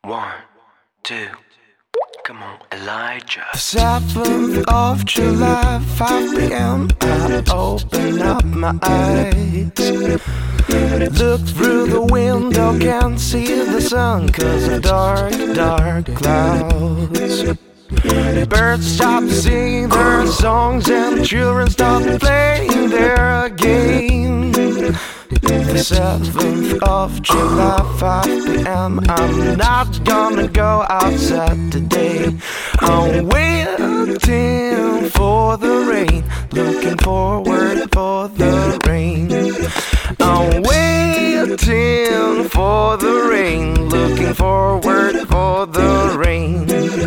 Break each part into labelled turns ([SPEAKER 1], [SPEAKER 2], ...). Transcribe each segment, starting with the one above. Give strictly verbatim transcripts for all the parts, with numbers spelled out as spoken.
[SPEAKER 1] One, two, come on, Elijah.
[SPEAKER 2] seventh of July, five p m I open up my eyes. Look through the window, can't see the sun 'cause of dark, dark clouds. Birds stop singing their songs and children stop playing their games. The seventh of July, five p m I'm not gonna go outside today. I'm waiting for the rain, looking forward for the rain. I'm waiting for the rain, looking forward for the rain.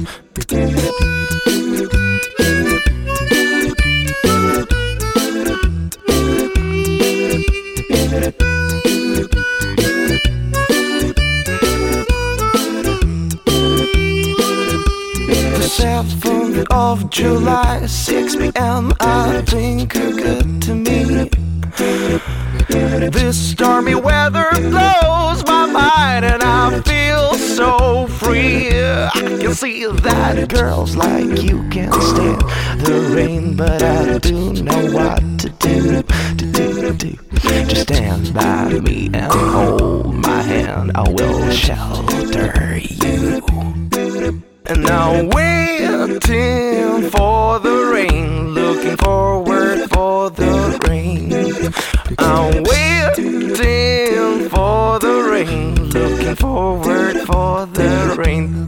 [SPEAKER 2] The seventh of July, six p m I think you're good to me. This stormy weather blows my mind and I feel so free. I can see that girls like you can't stand the rain, but I do know what to do, to do, to do. Just stand by me and hold my hand, I will shelter you. And I'm waiting for the rain, looking forward for the rain. I'm waiting for the rain, looking forward for the rain.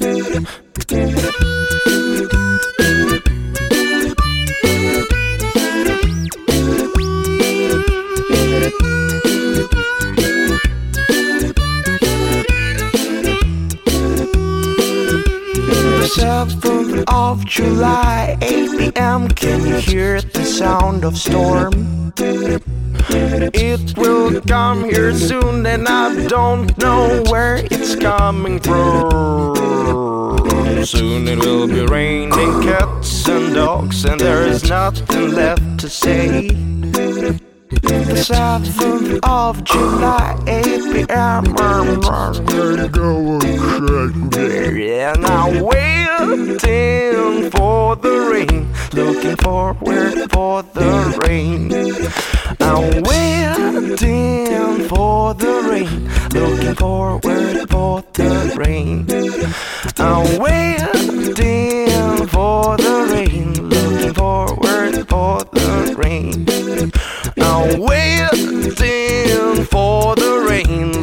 [SPEAKER 2] seventh of July, eight p m Can you hear the sound of storm? It will come here soon and I don't know where it's coming from. Soon it will be raining cats and dogs and there is nothing left to say. The seventh of July, eight p m I'm gonna go and check. And I'm waiting for the rain, looking forward for the rain. I'm waiting for the rain, looking forward for the rain. I'm waiting for the rain, looking forward for the rain. I'm waiting for the rain,